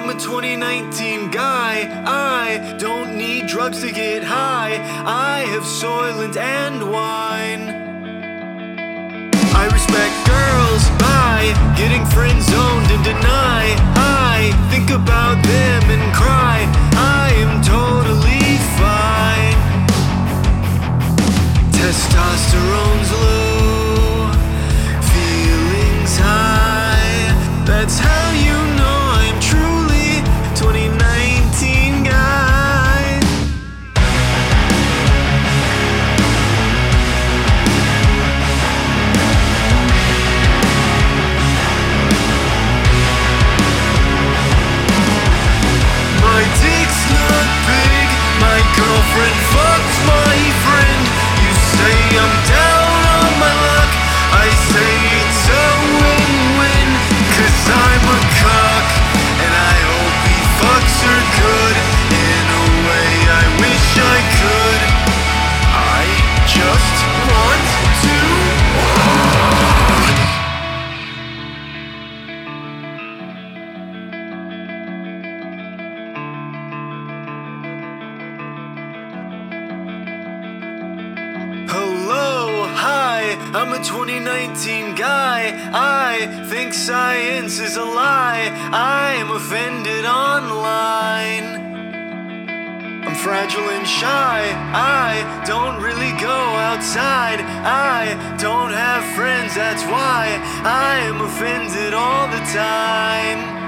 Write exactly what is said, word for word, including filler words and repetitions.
I'm a twenty nineteen guy. I don't need drugs to get high. I have Soylent and wine. I respect girls by getting friend zoned and deny. I think about them and cry. I am totally fine. Testosterone's low, feelings high. That's how you know I'm truly twenty nineteen guy. My dick's not big, my girlfriend fucks my friend. You say I'm down on my luck, I say it's a win-win. Cause I'm a cock, and I hope he fucks her good. In a way I wish I could. I just want to. Hello, hi, I'm a twenty nineteen guy. I think science is a lie. I am offended online. I'm fragile and shy. I don't really go outside. I don't have friends, that's why I am offended all the time.